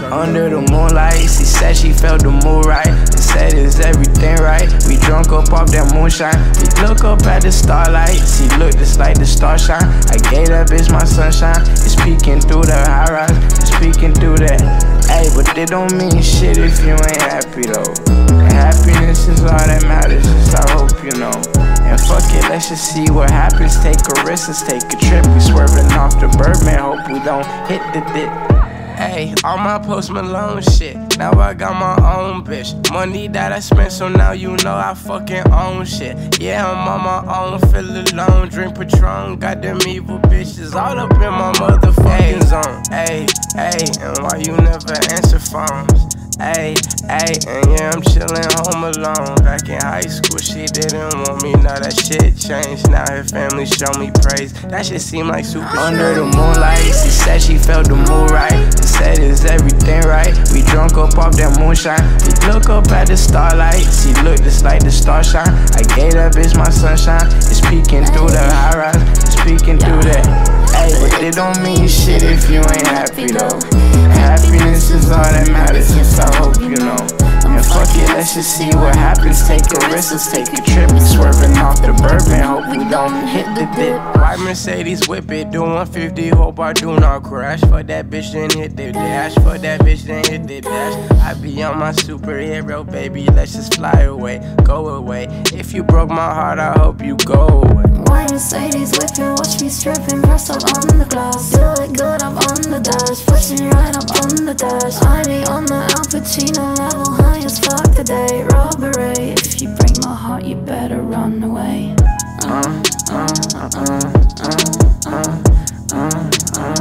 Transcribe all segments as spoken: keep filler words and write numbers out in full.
Under the moonlight, she said she felt the mood right. And said, is everything right? We drunk up off that moonshine. We look up at the starlight. She looked just like the starshine. I gave that bitch my sunshine. It's peeking through the high rise. It's peeking through that. Ayy, but it don't mean shit if you ain't happy though. And happiness is all that matters, just I hope you know. And fuck it, let's just see what happens. Take a risk, let's take a trip. We swerving off the Birdman, hope we don't hit the dip. Ayy, all my Post Malone shit. Now I got my own bitch. Money that I spent, so now you know I fucking own shit. Yeah, I'm on my own, feel alone. Drink Patron, got them evil bitches all up in my motherfucking zone. Ayy, ayy, and why you never answer phones? Ayy, ayy, and yeah, I'm chillin' home alone. Back in high school, she didn't want me. Now that shit changed. Now her family show me praise. That shit seem like super. Under the moonlight, she said she felt the mood right. And said, is everything right? We drunk up off that moonshine. We look up at the starlight. She looked just like the starshine. I gave that bitch my sunshine. It's peeking through the high rise. It's peeking through that. Ayy, but it don't mean shit if you ain't happy though. Happiness is all that matters, yes, I hope you know. And fuck it, let's just see what happens. Take a risk, let's take a trip. We swerving off the Birdman, hope we don't hit the dip. White Mercedes whip it, do one fifty, hope I do not crash. For that bitch, then hit the dash. For that bitch, then hit the dash. I be on my superhero, baby, let's just fly away, go away. If you broke my heart, I hope you go away. White Mercedes whipping, watch me stripping, press up on the glass. Do it good, I'm on the dash, pushing right up on the dash. I be on the Al Pacino level, high as fuck today. Robbery, if you break my heart, you better run away. Uh, uh, uh, uh, uh, uh, uh,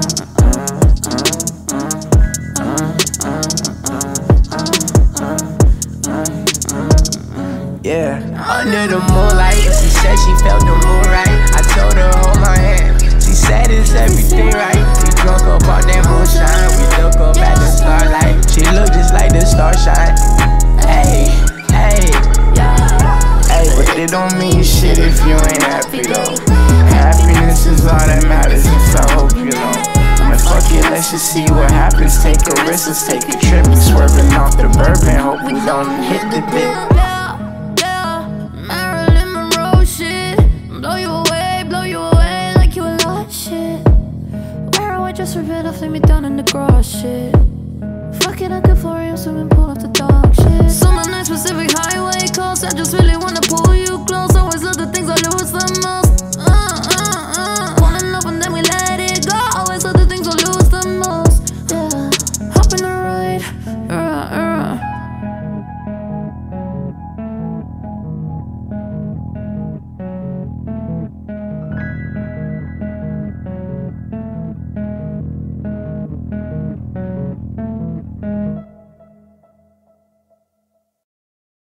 yeah, under the moonlight, she said she felt the mood right. I told her hold my hand. She said is everything right? We drunk up all that moonshine. We look up at the starlight. She looked just like the starshine. Ayy, ayy, ayy, but it don't mean shit if you ain't happy though. Happiness is all that matters, yes, I hope you know. And fuck it, let's just see what happens. Take a risk, let's take a trip. We swerving off the Birdman, hope we don't hit the dip. Just rip it off, leave me down in the grass, shit. Fuck it, I could for real, swimming.